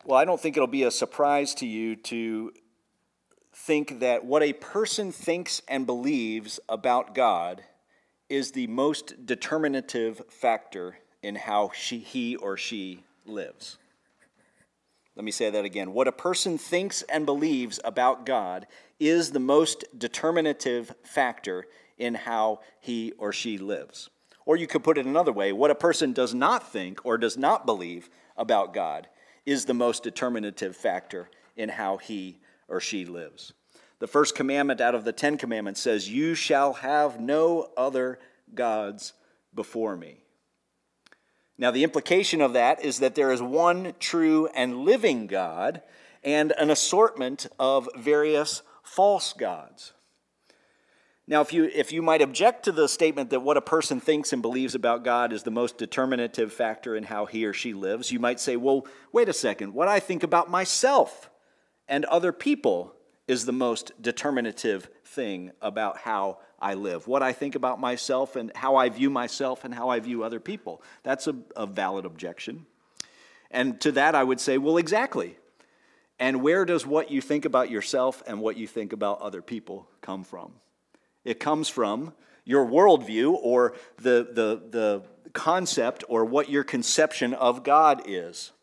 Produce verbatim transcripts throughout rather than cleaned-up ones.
Well, I don't think it'll be a surprise to you to think that what a person thinks and believes about God is the most determinative factor in how she, he or she lives. Let me say that again. What a person thinks and believes about God is the most determinative factor in how he or she lives. Or you could put it another way. What a person does not think or does not believe about God is the most determinative factor in how he or she lives. The first commandment out of the Ten Commandments says, "You shall have no other gods before me." Now, the implication of that is that there is one true and living God and an assortment of various false gods. Now, if you if you might object to the statement that what a person thinks and believes about God is the most determinative factor in how he or she lives, you might say, well, wait a second, what I think about myself and other people is the most determinative thing about how I live. What I think about myself and how I view myself and how I view other people. That's a, a valid objection. And to that I would say, well, exactly. And where does what you think about yourself and what you think about other people come from? It comes from your worldview or the, the, the concept or what your conception of God is.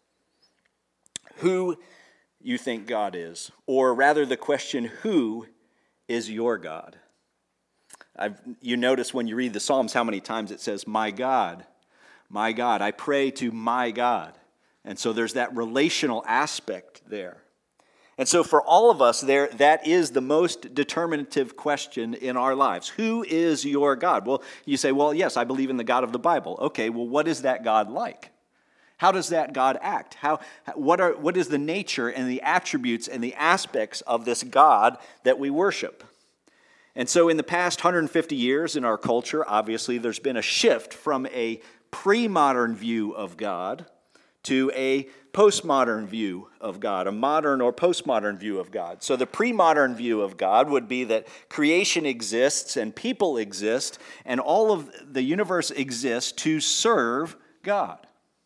Who you think God is, or rather the question, who is your God? I've, you notice when you read the Psalms how many times it says, my God, my God, I pray to my God. And so there's that relational aspect there. And so for all of us there, that is the most determinative question in our lives. Who is your God? Well, you say, well, yes, I believe in the God of the Bible. Okay, well, what is that God like? How does that God act? How, what are, what is the nature and the attributes and the aspects of this God that we worship? And so in the past one hundred fifty years in our culture, obviously, there's been a shift from a pre-modern view of God to a postmodern view of God, a modern or postmodern view of God. So the pre-modern view of God would be that creation exists and people exist, and all of the universe exists to serve God.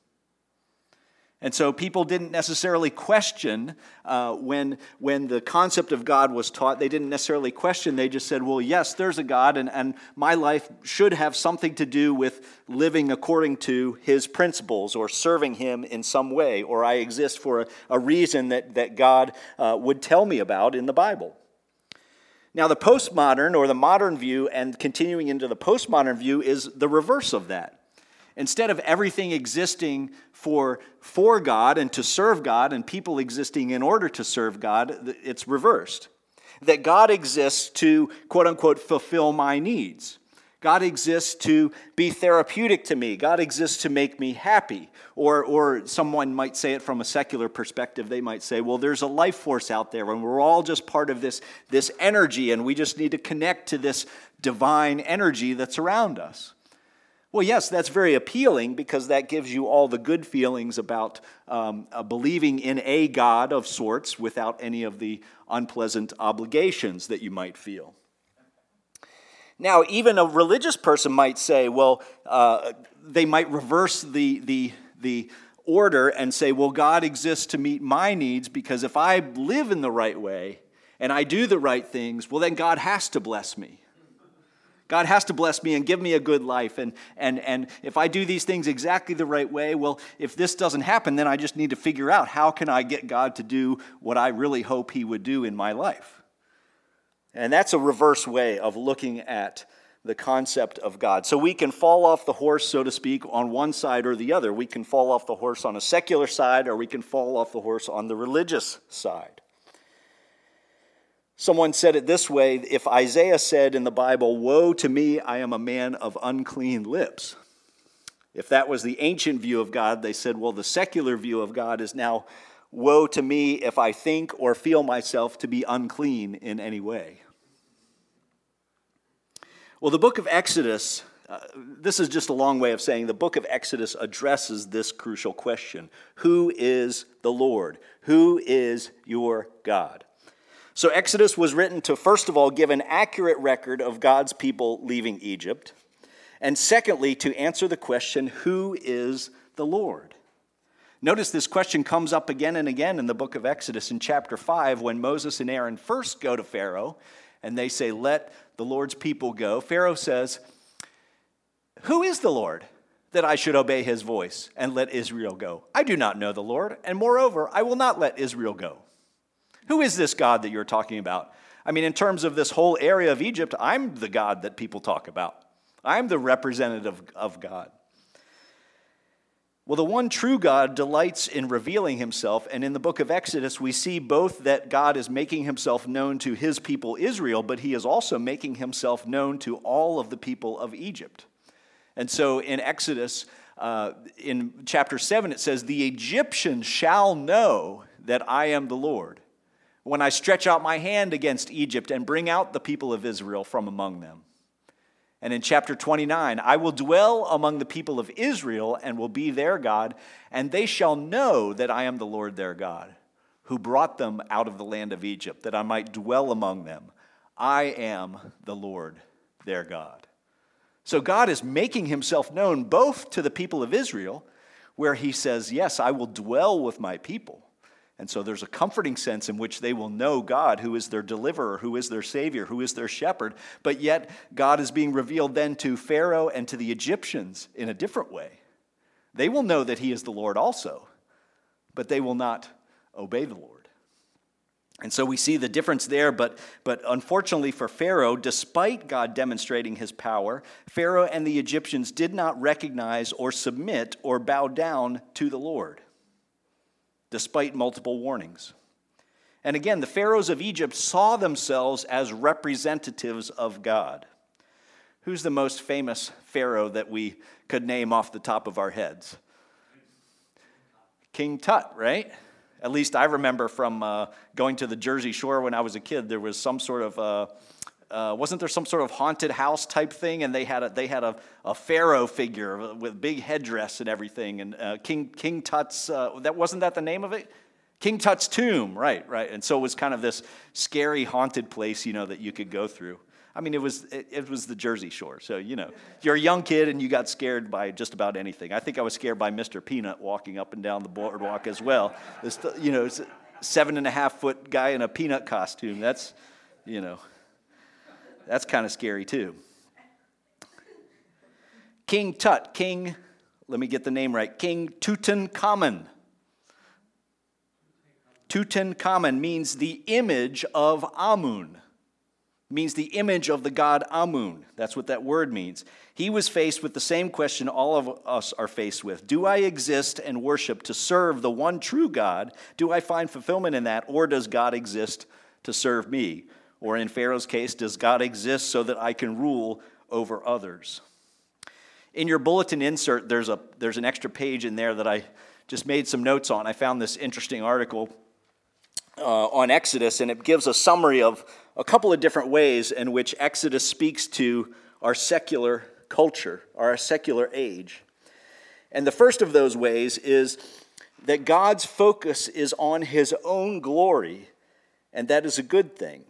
And so people didn't necessarily question uh, when, when the concept of God was taught. They didn't necessarily question. They just said, well, yes, there's a God, and, and my life should have something to do with living according to his principles or serving him in some way, or I exist for a, a reason that, that God uh, would tell me about in the Bible. Now, the postmodern or the modern view and continuing into the postmodern view is the reverse of that. Instead of everything existing for, for God and to serve God and people existing in order to serve God, it's reversed. That God exists to, quote unquote, fulfill my needs. God exists to be therapeutic to me. God exists to make me happy. Or, or someone might say it from a secular perspective. They might say, well, there's a life force out there and we're all just part of this, this energy and we just need to connect to this divine energy that's around us. Well, yes, that's very appealing because that gives you all the good feelings about um, uh, believing in a God of sorts without any of the unpleasant obligations that you might feel. Now, even a religious person might say, well, uh, they might reverse the, the, the order and say, well, God exists to meet my needs because if I live in the right way and I do the right things, well, then God has to bless me. God has to bless me and give me a good life. And, and, and if I do these things exactly the right way, well, if this doesn't happen, then I just need to figure out how can I get God to do what I really hope he would do in my life. And that's a reverse way of looking at the concept of God. So we can fall off the horse, so to speak, on one side or the other. We can fall off the horse on a secular side, or we can fall off the horse on the religious side. Someone said it this way, if Isaiah said in the Bible, woe to me, I am a man of unclean lips. If that was the ancient view of God, they said, well, the secular view of God is now, woe to me if I think or feel myself to be unclean in any way. Well, the book of Exodus, uh, this is just a long way of saying the book of Exodus addresses this crucial question. Who is the Lord? Who is your God? So Exodus was written to, first of all, give an accurate record of God's people leaving Egypt, and secondly, to answer the question, who is the Lord? Notice this question comes up again and again in the book of Exodus in chapter five when Moses and Aaron first go to Pharaoh and they say, let the Lord's people go. Pharaoh says, who is the Lord that I should obey his voice and let Israel go? I do not know the Lord, and moreover, I will not let Israel go. Who is this God that you're talking about? I mean, in terms of this whole area of Egypt, I'm the God that people talk about. I'm the representative of God. Well, the one true God delights in revealing himself, and in the book of Exodus, we see both that God is making himself known to his people Israel, but he is also making himself known to all of the people of Egypt. And so in Exodus, uh, in chapter seven, it says, the Egyptians shall know that I am the Lord when I stretch out my hand against Egypt and bring out the people of Israel from among them. And in chapter twenty-nine, I will dwell among the people of Israel and will be their God, and they shall know that I am the Lord their God, who brought them out of the land of Egypt, that I might dwell among them. I am the Lord their God. So God is making himself known both to the people of Israel, where he says, yes, I will dwell with my people. And so there's a comforting sense in which they will know God, who is their deliverer, who is their savior, who is their shepherd. But yet God is being revealed then to Pharaoh and to the Egyptians in a different way. They will know that he is the Lord also, but they will not obey the Lord. And so we see the difference there, but, but unfortunately for Pharaoh, despite God demonstrating his power, Pharaoh and the Egyptians did not recognize or submit or bow down to the Lord, despite multiple warnings. And again, the pharaohs of Egypt saw themselves as representatives of God. Who's the most famous pharaoh that we could name off the top of our heads? King Tut, right? At least I remember from uh, going to the Jersey Shore when I was a kid, there was some sort of, uh, uh, wasn't there some sort of haunted house type thing? And they had a, they had a, a pharaoh figure with big headdress and everything. And uh, King King Tut's, uh, that wasn't that the name of it? King Tut's tomb, right, right. And so it was kind of this scary haunted place, you know, that you could go through. I mean, it was it, it was the Jersey Shore, so, you know, you're a young kid and you got scared by just about anything. I think I was scared by Mister Peanut walking up and down the boardwalk as well. This, you know, seven and a half foot guy in a peanut costume. That's, you know, that's kind of scary too. King Tut, King, let me get the name right, King Tutankhamun. Tutankhamun means the image of Amun. Means the image of the god Amun. That's what that word means. He was faced with the same question all of us are faced with. Do I exist and worship to serve the one true God? Do I find fulfillment in that? Or does God exist to serve me? Or in Pharaoh's case, does God exist so that I can rule over others? In your bulletin insert, there's a there's an extra page in there that I just made some notes on. I found this interesting article uh, on Exodus, and it gives a summary of a couple of different ways in which Exodus speaks to our secular culture, our secular age. And the first of those ways is that God's focus is on his own glory, and that is a good thing.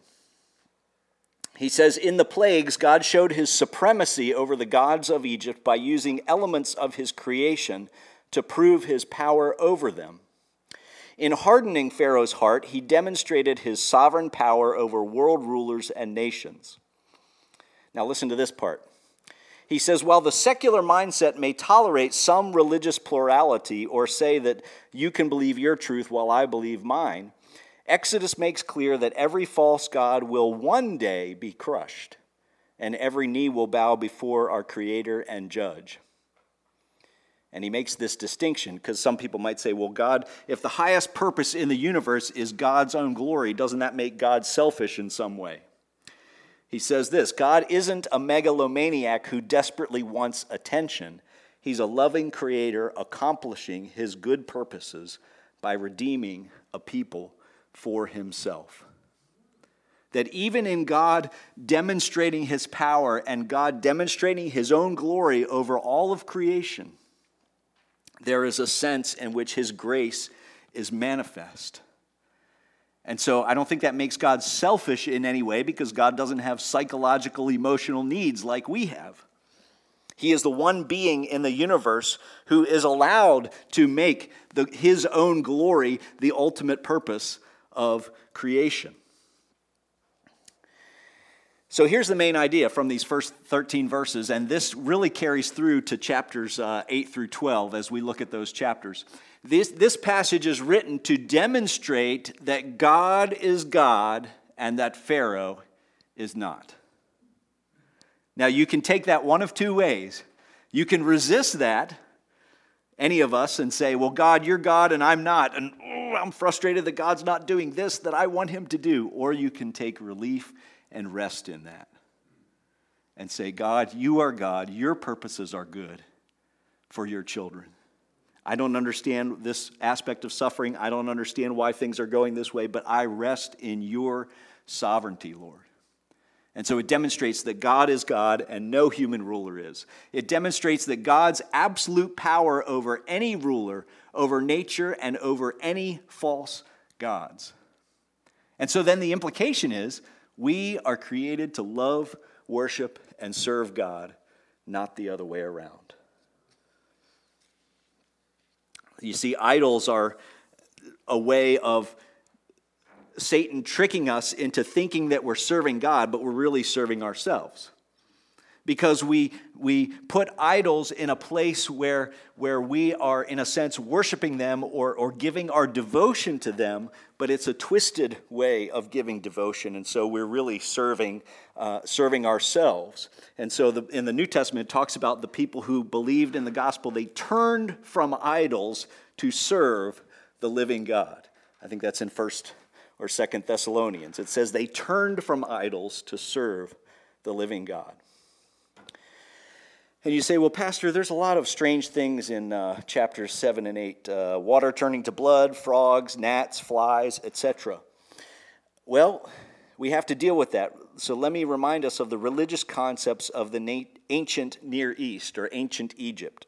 He says, in the plagues, God showed his supremacy over the gods of Egypt by using elements of his creation to prove his power over them. In hardening Pharaoh's heart, he demonstrated his sovereign power over world rulers and nations. Now listen to this part. He says, while the secular mindset may tolerate some religious plurality or say that you can believe your truth while I believe mine, Exodus makes clear that every false god will one day be crushed, and every knee will bow before our Creator and Judge. And he makes this distinction because some people might say, well, God, if the highest purpose in the universe is God's own glory, doesn't that make God selfish in some way? He says this, God isn't a megalomaniac who desperately wants attention. He's a loving creator accomplishing his good purposes by redeeming a people for himself. That even in God demonstrating his power and God demonstrating his own glory over all of creation, there is a sense in which his grace is manifest. And so I don't think that makes God selfish in any way because God doesn't have psychological, emotional needs like we have. He is the one being in the universe who is allowed to make the, his own glory the ultimate purpose of creation. So here's the main idea from these first thirteen verses, and this really carries through to chapters uh, eight through twelve as we look at those chapters. This, this passage is written to demonstrate that God is God and that Pharaoh is not. Now you can take that one of two ways. You can resist that, any of us, and say, well, God, you're God and I'm not, and oh, I'm frustrated that God's not doing this that I want him to do. Or you can take relief and rest in that and say, God, you are God. Your purposes are good for your children. I don't understand this aspect of suffering. I don't understand why things are going this way, but I rest in your sovereignty, Lord. And so it demonstrates that God is God and no human ruler is. It demonstrates that God's absolute power over any ruler, over nature, and over any false gods. And so then the implication is, we are created to love, worship, and serve God, not the other way around. You see, idols are a way of Satan tricking us into thinking that we're serving God, but we're really serving ourselves. Because we we put idols in a place where, where we are, in a sense, worshiping them or, or giving our devotion to them, but it's a twisted way of giving devotion, and so we're really serving uh, serving ourselves. And so the, in the New Testament, it talks about the people who believed in the gospel. They turned from idols to serve the living God. I think that's in First or Second Thessalonians. It says they turned from idols to serve the living God. And you say, well, Pastor, there's a lot of strange things in uh, chapters seven and eight. Uh, water turning to blood, frogs, gnats, flies, et cetera. Well, we have to deal with that. So let me remind us of the religious concepts of the na- ancient Near East or ancient Egypt.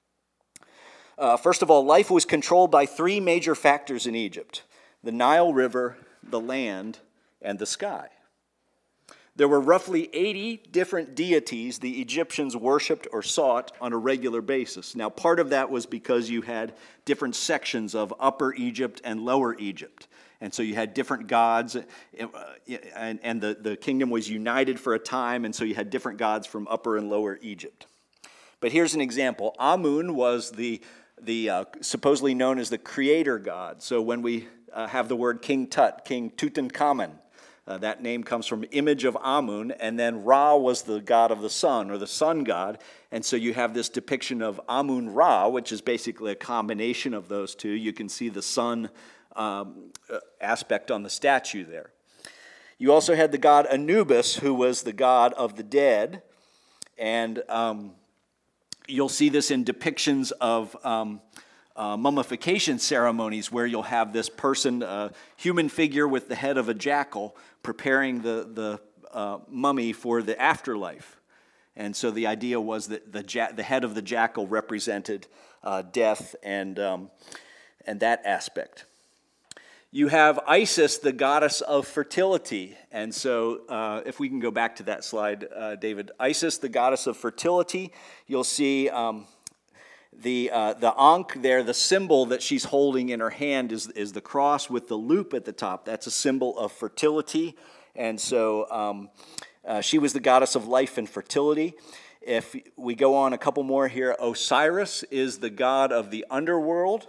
Uh, first of all, life was controlled by three major factors in Egypt: the Nile River, the land, and the sky. There were roughly eighty different deities the Egyptians worshipped or sought on a regular basis. Now, part of that was because you had different sections of Upper Egypt and Lower Egypt. And so you had different gods, and, and the, the kingdom was united for a time, and so you had different gods from Upper and Lower Egypt. But here's an example. Amun was the, the uh, supposedly known as the creator god. So when we uh, have the word King Tut, King Tutankhamun, Uh, that name comes from image of Amun, and then Ra was the god of the sun, or the sun god, and so you have this depiction of Amun-Ra, which is basically a combination of those two. You can see the sun um, aspect on the statue there. You also had the god Anubis, who was the god of the dead, and um, you'll see this in depictions of Um, Uh, mummification ceremonies where you'll have this person, a uh, human figure with the head of a jackal, preparing the, the uh, mummy for the afterlife. And so the idea was that the ja- the head of the jackal represented uh, death and, um, and that aspect. You have Isis, the goddess of fertility. And so uh, if we can go back to that slide, uh, David. Isis, the goddess of fertility. You'll see Um, The uh, the ankh there, the symbol that she's holding in her hand is, is the cross with the loop at the top. That's a symbol of fertility. And so um, uh, she was the goddess of life and fertility. If we go on a couple more here, Osiris is the god of the underworld.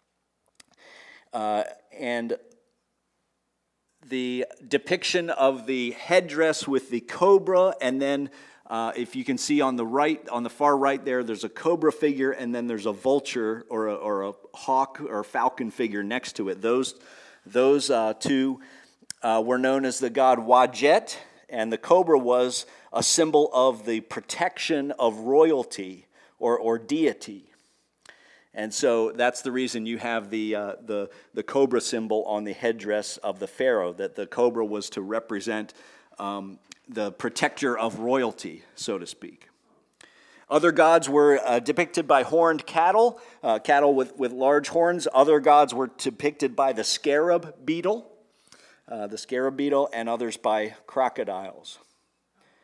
Uh, and the depiction of the headdress with the cobra, and then Uh, if you can see on the right, on the far right there, there's a cobra figure, and then there's a vulture or a, or a hawk or falcon figure next to it. Those, those uh, two uh, were known as the god Wajet, and the cobra was a symbol of the protection of royalty or, or deity. And so that's the reason you have the, uh, the, the cobra symbol on the headdress of the pharaoh, that the cobra was to represent um, the protector of royalty, so to speak. Other gods were uh, depicted by horned cattle, uh, cattle with, with large horns. Other gods were depicted by the scarab beetle, uh, the scarab beetle, and others by crocodiles.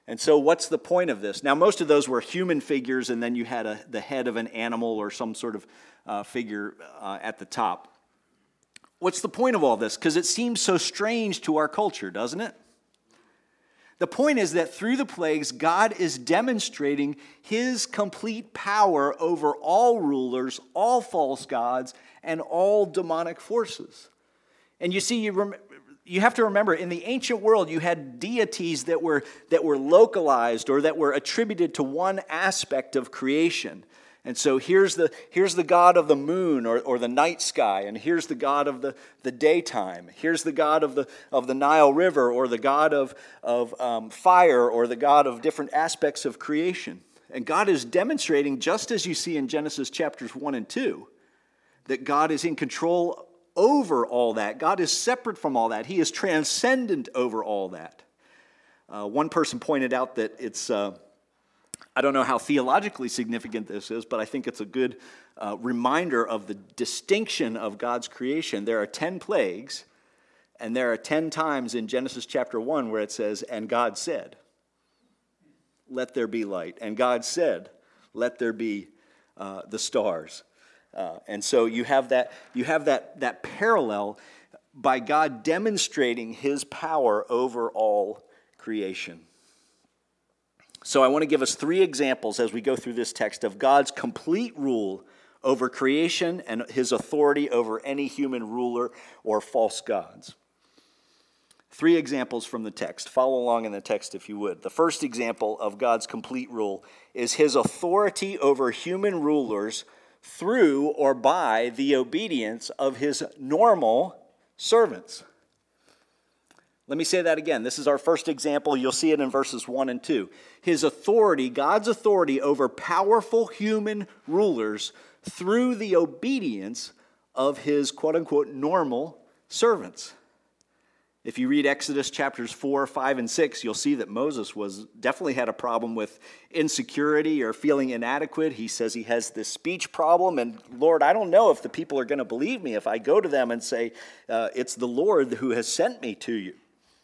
And so what's the point of this? Now, most of those were human figures, and then you had a, the head of an animal or some sort of uh, figure uh, at the top. What's the point of all this? Because it seems so strange to our culture, doesn't it? The point is that through the plagues, God is demonstrating his complete power over all rulers, all false gods, and all demonic forces. And you see, you rem- you have to remember, in the ancient world, you had deities that were, that were localized or that were attributed to one aspect of creation. And so here's the, here's the god of the moon or, or the night sky, and here's the god of the, the daytime. Here's the god of the, of the Nile River, or the god of, of um, fire, or the god of different aspects of creation. And God is demonstrating, just as you see in Genesis chapters one and two, that God is in control over all that. God is separate from all that. He is transcendent over all that. Uh, one person pointed out that it's, uh, I don't know how theologically significant this is, but I think it's a good uh, reminder of the distinction of God's creation. There are ten plagues, and there are ten times in Genesis chapter one where it says, and God said, let there be light. And God said, let there be uh, the stars. Uh, and so you have that you have that that parallel by God demonstrating his power over all creation. So I want to give us three examples as we go through this text of God's complete rule over creation and his authority over any human ruler or false gods. Three examples from the text. Follow along in the text if you would. The first example of God's complete rule is his authority over human rulers through or by the obedience of his normal servants. Let me say that again. This is our first example. You'll see it in verses one and two. His authority, God's authority over powerful human rulers through the obedience of his quote-unquote normal servants. If you read Exodus chapters four, five, and six, you'll see that Moses was definitely had a problem with insecurity or feeling inadequate. He says he has this speech problem, and Lord, I don't know if the people are going to believe me if I go to them and say, uh, it's the Lord who has sent me to you.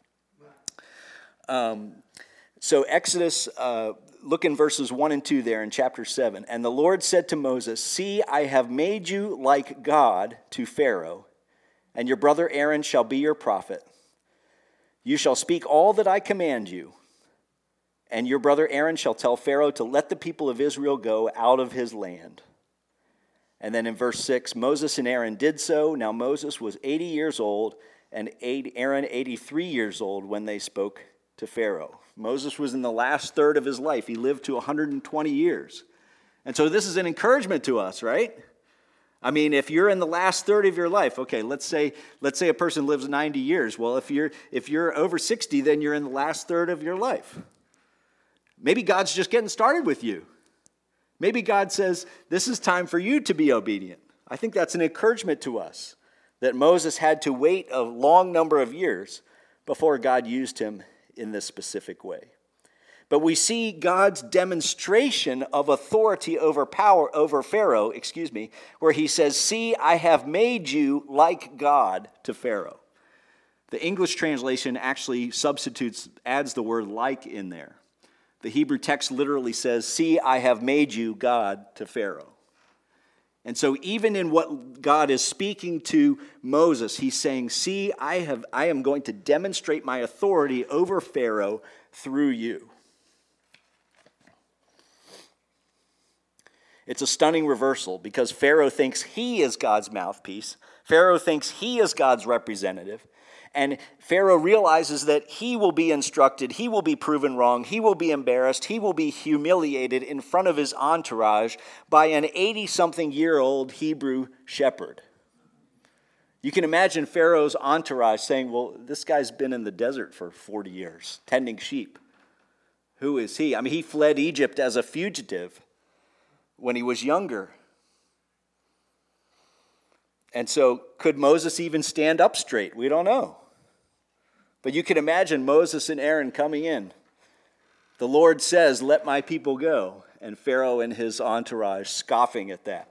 Um, so Exodus, uh, look in verses one and two there in chapter seven. And the Lord said to Moses, see, I have made you like God to Pharaoh, and your brother Aaron shall be your prophet. You shall speak all that I command you, and your brother Aaron shall tell Pharaoh to let the people of Israel go out of his land. And then in verse six, Moses and Aaron did so. Now Moses was eighty years old, and Aaron eighty-three years old when they spoke to Pharaoh. Moses was in the last third of his life. He lived to one hundred twenty years. And so this is an encouragement to us, right? I mean, if you're in the last third of your life, okay, let's say let's say a person lives ninety years. Well, if you're if you're over sixty, then you're in the last third of your life. Maybe God's just getting started with you. Maybe God says, this is time for you to be obedient. I think that's an encouragement to us, that Moses had to wait a long number of years before God used him in this specific way. But we see God's demonstration of authority over power over Pharaoh, excuse me, where he says, see, I have made you like God to Pharaoh. The English translation actually substitutes, adds the word like in there. The Hebrew text literally says, see, I have made you God to Pharaoh. And so even in what God is speaking to Moses, he's saying, see, I have, I am going to demonstrate my authority over Pharaoh through you. It's a stunning reversal because Pharaoh thinks he is God's mouthpiece. Pharaoh thinks he is God's representative. And Pharaoh realizes that he will be instructed, he will be proven wrong, he will be embarrassed, he will be humiliated in front of his entourage by an eighty-something-year-old Hebrew shepherd. You can imagine Pharaoh's entourage saying, well, this guy's been in the desert for forty years, tending sheep. Who is he? I mean, he fled Egypt as a fugitive when he was younger. And so could Moses even stand up straight? We don't know. But you can imagine Moses and Aaron coming in. The Lord says, let my people go. And Pharaoh and his entourage scoffing at that.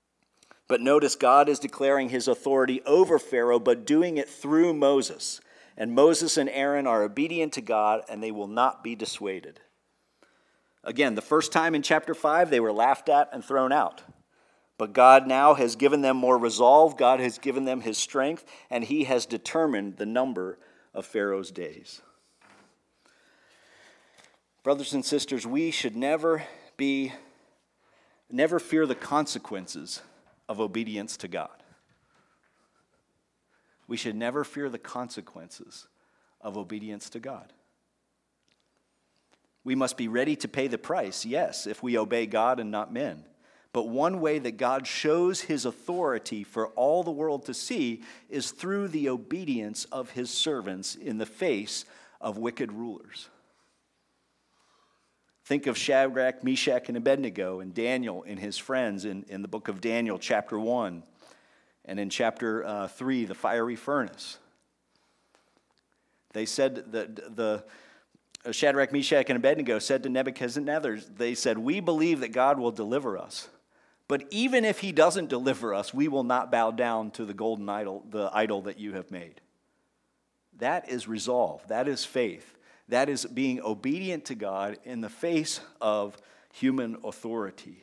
But notice God is declaring his authority over Pharaoh, but doing it through Moses. And Moses and Aaron are obedient to God, and they will not be dissuaded. Again, the first time in chapter five, they were laughed at and thrown out. But God now has given them more resolve. God has given them his strength, and he has determined the number of Pharaoh's days. Brothers and sisters, we should never be, never fear the consequences of obedience to God. We should never fear the consequences of obedience to God. We must be ready to pay the price, yes, if we obey God and not men. But one way that God shows his authority for all the world to see is through the obedience of his servants in the face of wicked rulers. Think of Shadrach, Meshach, and Abednego, and Daniel and his friends in, in the book of Daniel, chapter one. And in chapter uh, three, the fiery furnace. They said that the uh, Shadrach, Meshach, and Abednego said to Nebuchadnezzar, they said, "We believe that God will deliver us. But even if he doesn't deliver us, we will not bow down to the golden idol, the idol that you have made." That is resolve. That is faith. That is being obedient to God in the face of human authority.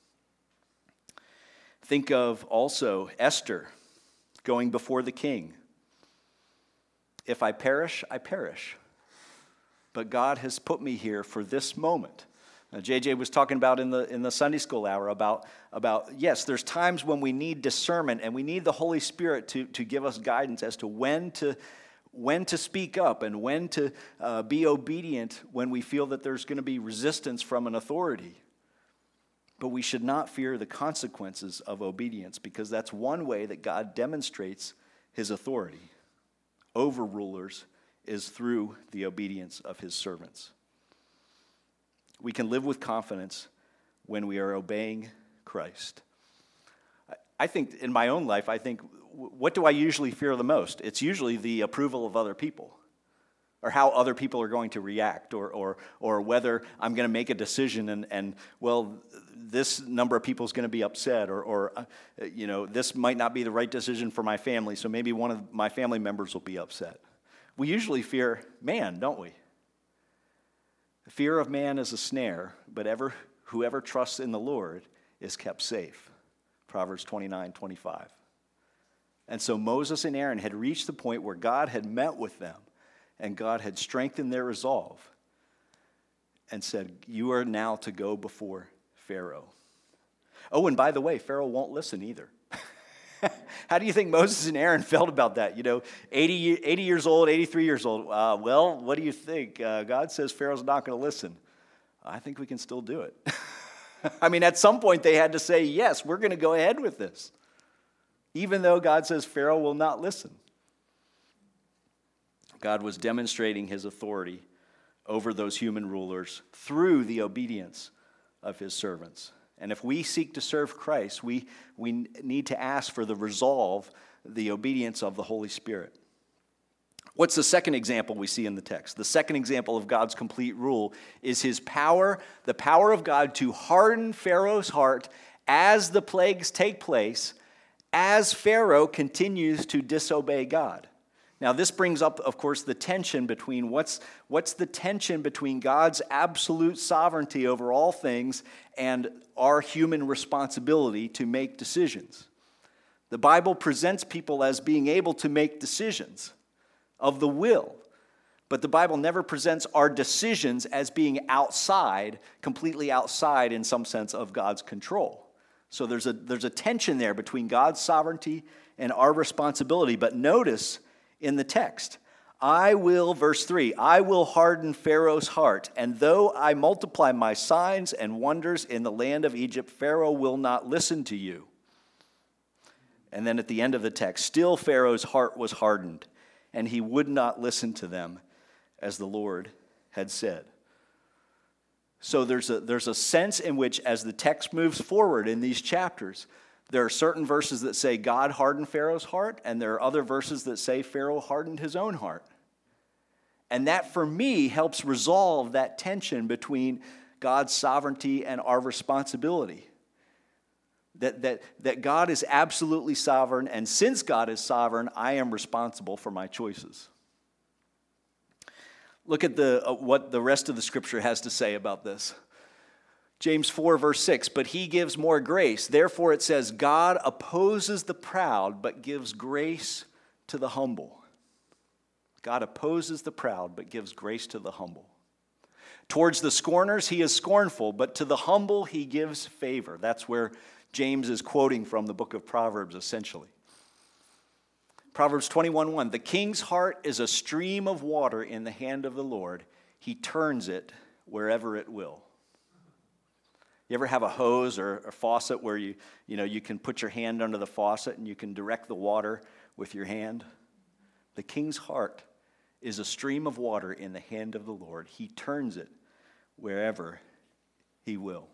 Think of also Esther going before the king. "If I perish, I perish. But God has put me here for this moment." Now, J J was talking about in the in the Sunday school hour about, about, yes, there's times when we need discernment and we need the Holy Spirit to, to give us guidance as to when to, when to speak up and when to uh, be obedient when we feel that there's going to be resistance from an authority. But we should not fear the consequences of obedience, because that's one way that God demonstrates his authority over rulers is through the obedience of his servants. We can live with confidence when we are obeying Christ. I think in my own life, I think, what do I usually fear the most? It's usually the approval of other people, or how other people are going to react, or or or whether I'm going to make a decision and, and well, this number of people is going to be upset, or, or uh, you know, this might not be the right decision for my family, so maybe one of my family members will be upset. We usually fear man, don't we? The fear of man is a snare, but ever whoever trusts in the Lord is kept safe. Proverbs twenty-nine twenty-five. And so Moses and Aaron had reached the point where God had met with them, and God had strengthened their resolve and said, "You are now to go before Pharaoh." Oh, and by the way, Pharaoh won't listen either. How do you think Moses and Aaron felt about that? You know, eighty, eighty years old, eighty-three years old. Uh, well, what do you think? Uh, God says Pharaoh's not going to listen. I think we can still do it. I mean, at some point they had to say, yes, we're going to go ahead with this, even though God says Pharaoh will not listen. God was demonstrating his authority over those human rulers through the obedience of his servants. And if we seek to serve Christ, we, we need to ask for the resolve, the obedience of the Holy Spirit. What's the second example we see in the text? The second example of God's complete rule is his power, the power of God to harden Pharaoh's heart as the plagues take place, as Pharaoh continues to disobey God. Now, this brings up, of course, the tension between what's, what's the tension between God's absolute sovereignty over all things and our human responsibility to make decisions. The Bible presents people as being able to make decisions of the will, but the Bible never presents our decisions as being outside, completely outside in some sense of God's control. So there's a, there's a tension there between God's sovereignty and our responsibility. But notice in the text, I will, verse three, I will harden Pharaoh's heart, and though I multiply my signs and wonders in the land of Egypt, Pharaoh will not listen to you. And then at the end of the text, still Pharaoh's heart was hardened, and he would not listen to them as the Lord had said. So there's a, there's a sense in which, as the text moves forward in these chapters, there are certain verses that say God hardened Pharaoh's heart, and there are other verses that say Pharaoh hardened his own heart. And that, for me, helps resolve that tension between God's sovereignty and our responsibility. That, that, that God is absolutely sovereign, and since God is sovereign, I am responsible for my choices. Look at the uh, what the rest of the scripture has to say about this. James four, verse six, but he gives more grace. Therefore it says, God opposes the proud, but gives grace to the humble. God opposes the proud, but gives grace to the humble. Towards the scorners he is scornful, but to the humble he gives favor. That's where James is quoting from the book of Proverbs, essentially. Proverbs twenty-one one, the king's heart is a stream of water in the hand of the Lord. He turns it wherever it will. You ever have a hose or a faucet where you, you know, you can put your hand under the faucet and you can direct the water with your hand? The king's heart is a stream of water in the hand of the Lord. He turns it wherever he will.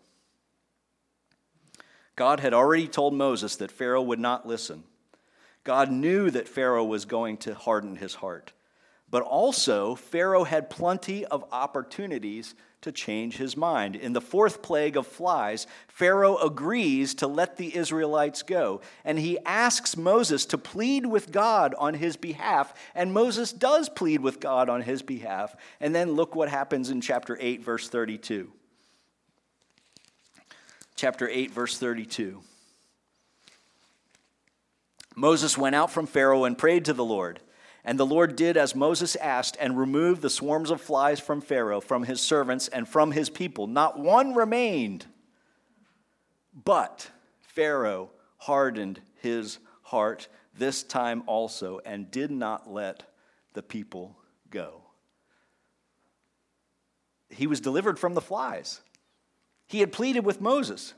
God had already told Moses that Pharaoh would not listen. God knew that Pharaoh was going to harden his heart. But also, Pharaoh had plenty of opportunities to change his mind. In the fourth plague of flies, Pharaoh agrees to let the Israelites go. And he asks Moses to plead with God on his behalf. And Moses does plead with God on his behalf. And then look what happens in chapter eight, verse thirty-two. Chapter eight, verse thirty-two. Moses went out from Pharaoh and prayed to the Lord. And the Lord did as Moses asked and removed the swarms of flies from Pharaoh, from his servants, and from his people. Not one remained. But Pharaoh hardened his heart this time also and did not let the people go. He was delivered from the flies. He had pleaded with Moses.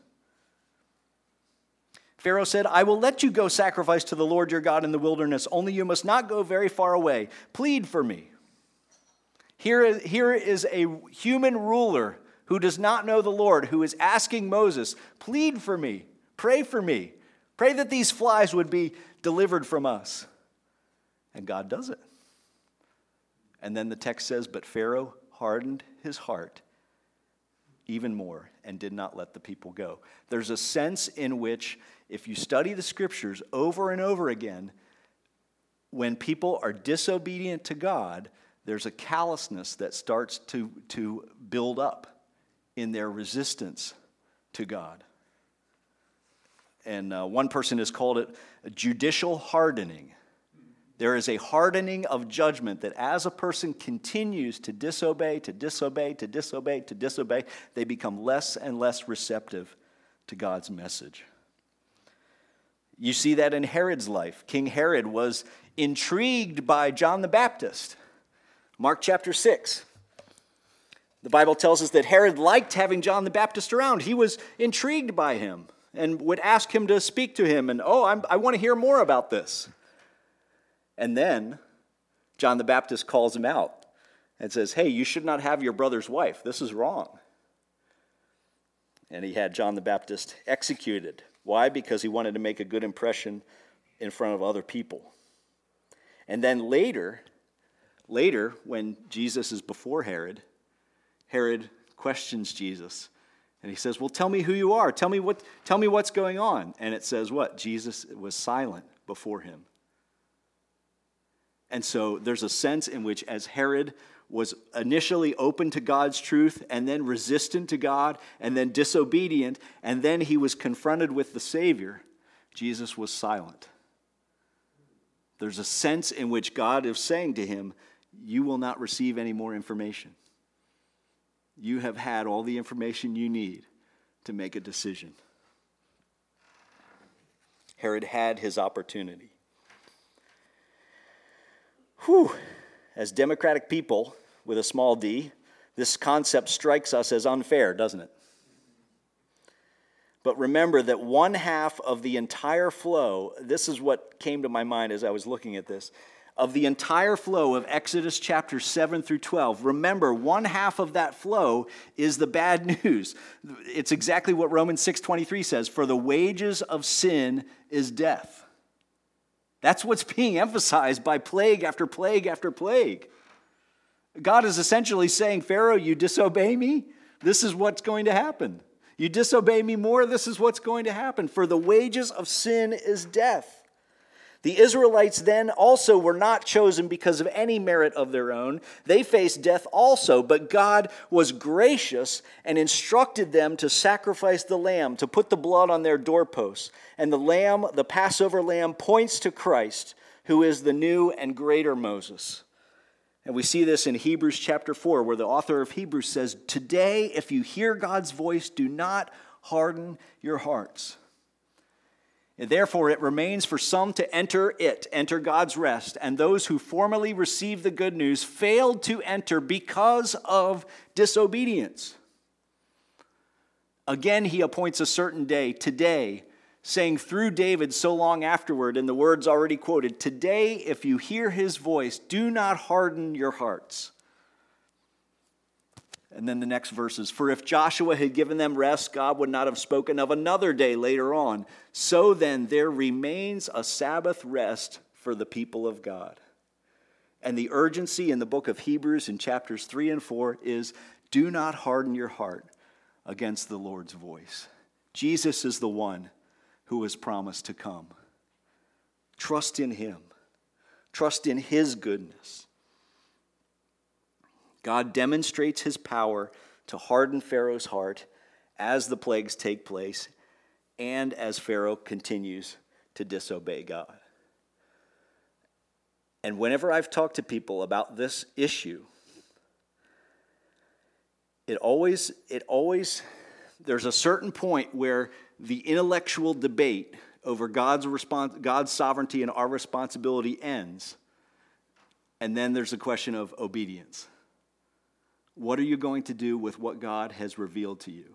Pharaoh said, I will let you go sacrifice to the Lord your God in the wilderness, only you must not go very far away. Plead for me. Here, here is a human ruler who does not know the Lord, who is asking Moses, plead for me, pray for me, pray that these flies would be delivered from us. And God does it. And then the text says, but Pharaoh hardened his heart even more and did not let the people go. There's a sense in which, if you study the scriptures over and over again, when people are disobedient to God, there's a callousness that starts to, to build up in their resistance to God. And uh, one person has called it a judicial hardening. There is a hardening of judgment that as a person continues to disobey, to disobey, to disobey, to disobey, they become less and less receptive to God's message. You see that in Herod's life. King Herod was intrigued by John the Baptist. Mark chapter six. The Bible tells us that Herod liked having John the Baptist around. He was intrigued by him and would ask him to speak to him. And, oh, I'm, I want to hear more about this. And then John the Baptist calls him out and says, hey, you should not have your brother's wife. This is wrong. And he had John the Baptist executed. Why? Because he wanted to make a good impression in front of other people. And then later, later, when Jesus is before Herod, Herod questions Jesus. And he says, well, tell me who you are. Tell me what, tell me what's going on. And it says what? Jesus was silent before him. And so there's a sense in which, as Herod was initially open to God's truth and then resistant to God and then disobedient, and then he was confronted with the Savior, Jesus was silent. There's a sense in which God is saying to him, you will not receive any more information. You have had all the information you need to make a decision. Herod had his opportunity. Whew. As democratic people with a small d, this concept strikes us as unfair, doesn't it? But remember that one half of the entire flow, this is what came to my mind as I was looking at this, of the entire flow of Exodus chapter seven through twelve, remember, one half of that flow is the bad news. It's exactly what Romans six twenty-three says, for the wages of sin is death. That's what's being emphasized by plague after plague after plague. God is essentially saying, Pharaoh, you disobey me, this is what's going to happen. You disobey me more, this is what's going to happen. For the wages of sin is death. The Israelites then also were not chosen because of any merit of their own. They faced death also, but God was gracious and instructed them to sacrifice the lamb, to put the blood on their doorposts. And the lamb, the Passover lamb, points to Christ, who is the new and greater Moses. And we see this in Hebrews chapter four, where the author of Hebrews says, "Today, if you hear God's voice, do not harden your hearts." And therefore, it remains for some to enter it, enter God's rest, and those who formerly received the good news failed to enter because of disobedience. Again, he appoints a certain day, today, saying through David so long afterward, in the words already quoted, "Today, if you hear his voice, do not harden your hearts." And then the next verses, "For if Joshua had given them rest, God would not have spoken of another day later on. So then there remains a Sabbath rest for the people of God." And the urgency in the book of Hebrews in chapters three and four is, do not harden your heart against the Lord's voice. Jesus is the one who has promised to come. Trust in him. Trust in his goodness. God demonstrates his power to harden Pharaoh's heart as the plagues take place and as Pharaoh continues to disobey God. And whenever I've talked to people about this issue, it always, it always, there's a certain point where the intellectual debate over God's respons- God's sovereignty and our responsibility ends. And then there's a question of obedience. What are you going to do with what God has revealed to you?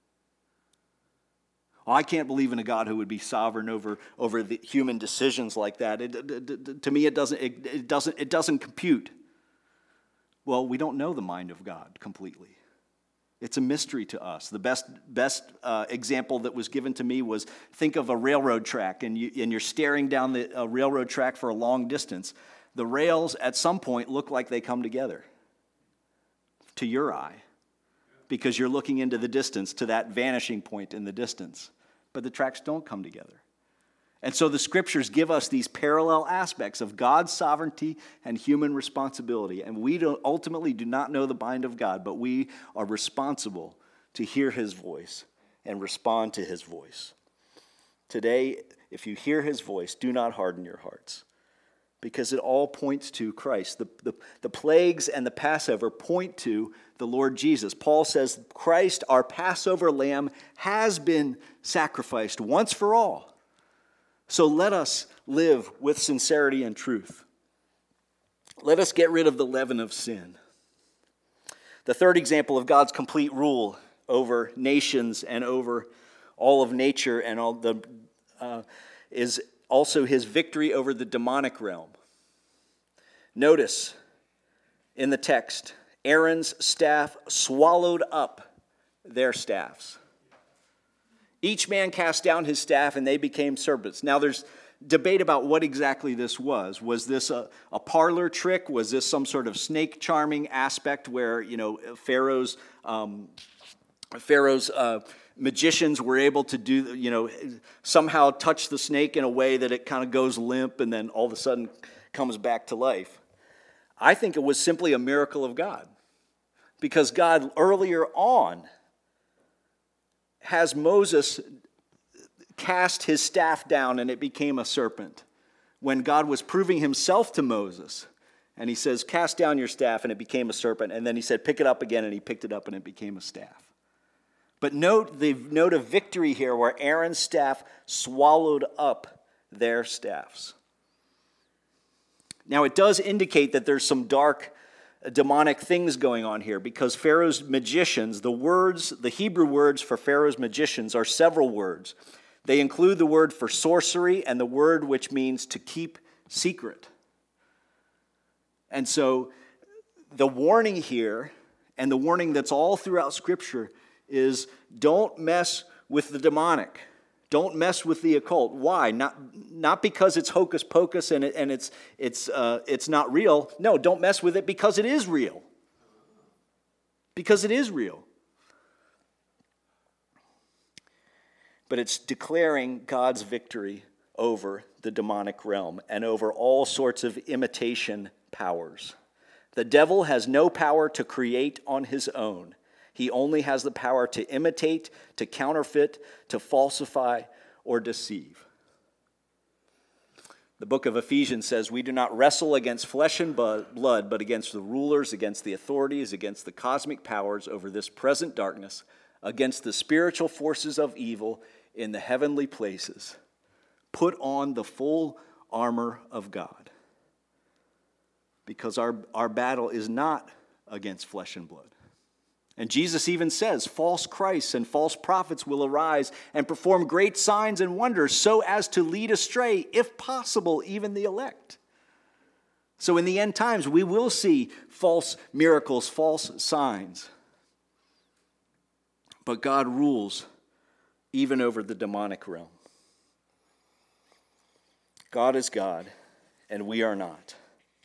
Oh, I can't believe in a God who would be sovereign over, over the human decisions like that. It, it, it, to me, it doesn't, it, it doesn't, it doesn't compute. Well, we don't know the mind of God completely. It's a mystery to us. The best, best uh, example that was given to me was, think of a railroad track, and, you, and you're staring down the uh, railroad track for a long distance. The rails at some point look like they come together to your eye, because you're looking into the distance to that vanishing point in the distance. But the tracks don't come together. And so the scriptures give us these parallel aspects of God's sovereignty and human responsibility. And we don't, ultimately do not know the mind of God, but we are responsible to hear his voice and respond to his voice. Today, if you hear his voice, do not harden your hearts, because it all points to Christ. The, the, the plagues and the Passover point to the Lord Jesus. Paul says, Christ, our Passover lamb, has been sacrificed once for all. So let us live with sincerity and truth. Let us get rid of the leaven of sin. The third example of God's complete rule over nations and over all of nature and all the uh, is also his victory over the demonic realm. Notice in the text, Aaron's staff swallowed up their staffs. Each man cast down his staff and they became serpents. Now there's debate about what exactly this was. Was this a, a parlor trick? Was this some sort of snake charming aspect where, you know, Pharaoh's um, Pharaoh's uh, magicians were able to do, you know, somehow touch the snake in a way that it kind of goes limp and then all of a sudden comes back to life? I think it was simply a miracle of God, because God earlier on has Moses cast his staff down and it became a serpent when God was proving himself to Moses. And he says, cast down your staff, and it became a serpent. And then he said, pick it up again, and he picked it up and it became a staff. But note the note of victory here where Aaron's staff swallowed up their staffs. Now it does indicate that there's some dark demonic things going on here, because Pharaoh's magicians, the words, the Hebrew words for Pharaoh's magicians are several words. They include the word for sorcery and the word which means to keep secret. And so the warning here, and the warning that's all throughout Scripture, is don't mess with the demonic. Don't mess with the occult. Why? Not, not because it's hocus pocus and, it, and it's, it's, uh, it's not real. No, don't mess with it because it is real. Because it is real. But it's declaring God's victory over the demonic realm and over all sorts of imitation powers. The devil has no power to create on his own. He only has the power to imitate, to counterfeit, to falsify, or deceive. The book of Ephesians says, we do not wrestle against flesh and blood, but against the rulers, against the authorities, against the cosmic powers over this present darkness, against the spiritual forces of evil in the heavenly places. Put on the full armor of God. Because our, our battle is not against flesh and blood. And Jesus even says, false Christs and false prophets will arise and perform great signs and wonders so as to lead astray, if possible, even the elect. So in the end times, we will see false miracles, false signs. But God rules even over the demonic realm. God is God, and we are not.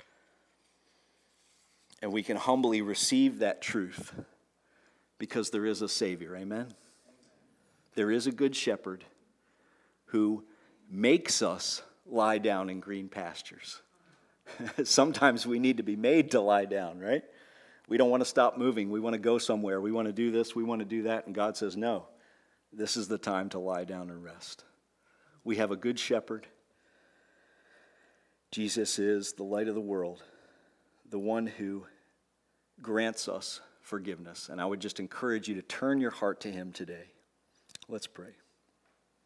And we can humbly receive that truth because there is a Savior, amen? There is a good shepherd who makes us lie down in green pastures. Sometimes we need to be made to lie down, right? We don't want to stop moving. We want to go somewhere. We want to do this. We want to do that. And God says, no, this is the time to lie down and rest. We have a good shepherd. Jesus is the light of the world, the one who grants us forgiveness. And I would just encourage you to turn your heart to him today. Let's pray.